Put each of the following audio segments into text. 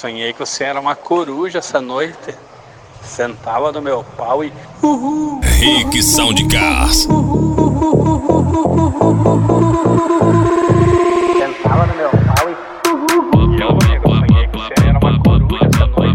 sonhei que você era uma coruja essa noite. Sentava no meu pau e... Rick Soundcars. Sentava no meu pau e... Eu, amigo, sonhei que você era uma coruja essa noite.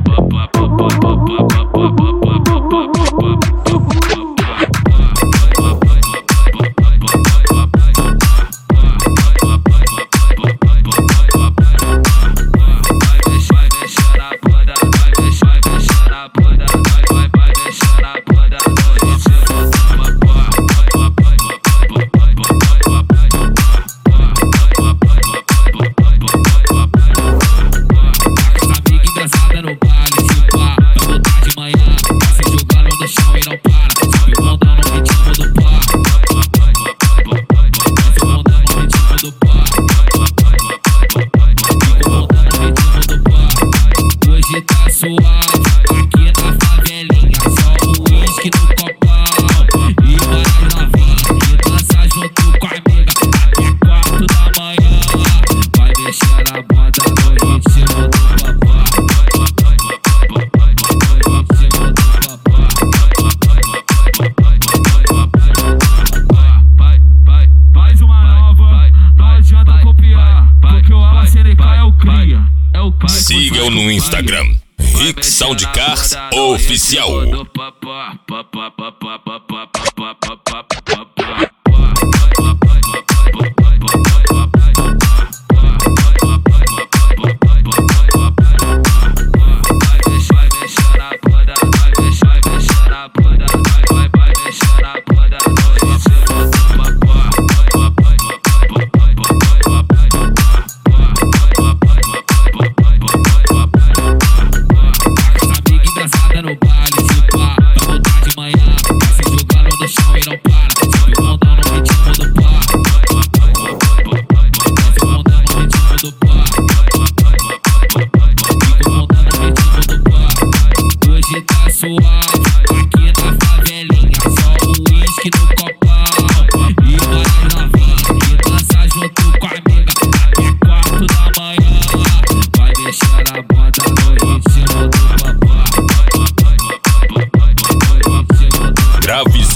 Siga-o no Instagram, Rick Soundcars Oficial. Grave